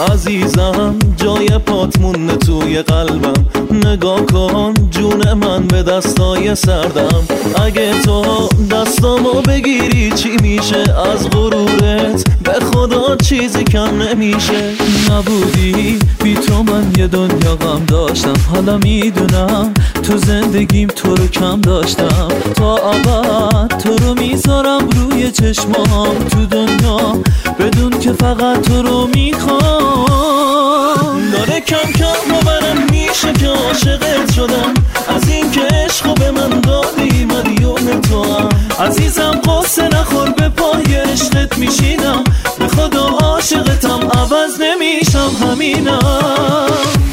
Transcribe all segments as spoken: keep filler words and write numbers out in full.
عزیزم جای پات مونده توی قلبم، نگاه کن جون من به دستای سردم. اگه تو دستامو بگیری چی میشه؟ از غرورت به خدا چیزی کم نمیشه. نبودی بی تو من یه دنیا غم داشتم، حالا میدونم تو زندگیم تو رو کم داشتم. تا ابد تو رو میذارم روی چشمام تو دنیا، بدون که فقط تو رو میخوام. داره کم کم باورم میشه که عاشقت شدم، از این که عشقو به من دادی مدیون تو هم. عزیزم قصه نخور به پای عشقت میشینم، به خدا عاشقتم عوض نمیشم همینم.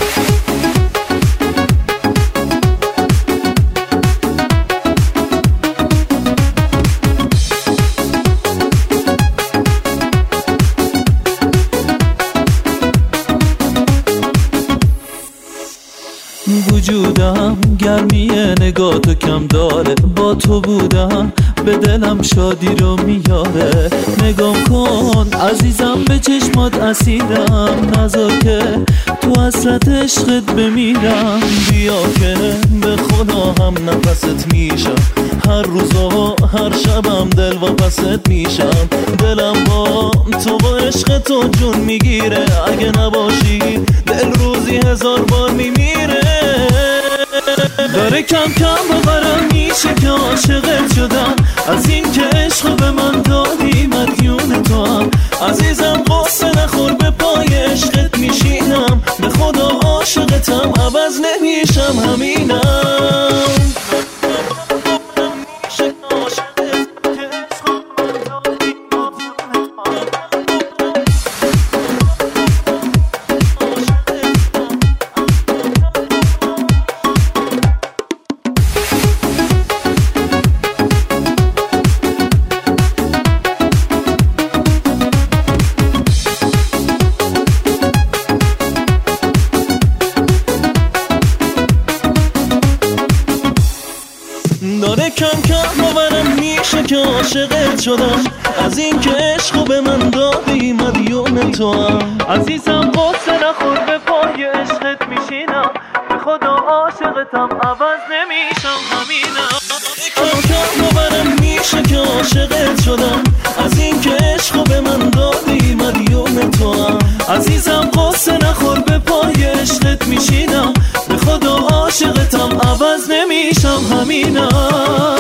وجودم گرمی نگاه تو کم داره، با تو بودم به دلم شادی رو میاره. نگاه کن عزیزم به چشمات اسیرم، نذار که تو حسرت عشقت بمیرم. بیا که به خدا هم نفست میشم، هر روز و هر شبم دل واپست میشم. دلم با تو با عشق تو جون میگیره، اگه نباشی دل روزی هزار بار میمیره. داره کم کم باورم میشه که عاشقت شدم، از این که عشق به من دادی مدیون تو هم. عزیزم قصه نخور به پای عشقت میشینم، به خدا عاشقتم عوض نمیشم همینم. داره کم کم باورم میشه که عاشقت شدم، از این که عشقو به من دادی مدیون تو هم. عزیزم قصه نخور به پای عشقت میشینم، به خدا عاشقتم عوض نمیشم همینم. کم کم باورم میشه که عاشقت شدم، از این که عشقو به من دادی مدیون تو هم. عزیزم قصه نخور به پای عشقت میشینم، به خدا عاشقتم عوض نمیشم همینم.